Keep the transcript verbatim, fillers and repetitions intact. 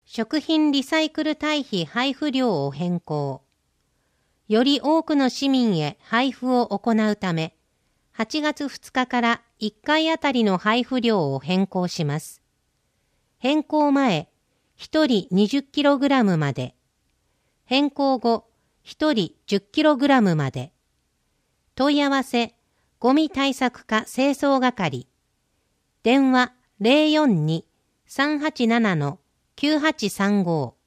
食品リサイクル堆肥配布量を変更。より多くの市民へ配布を行うため、はちがつふつかからいっかいあたりの配布量を変更します。変更前、ひとり にじゅっキログラム まで。変更後、ひとり じゅっキログラム まで。問い合わせ、ゴミ対策課清掃係。電話 ゼロよんに さんはちなな きゅうはちさんご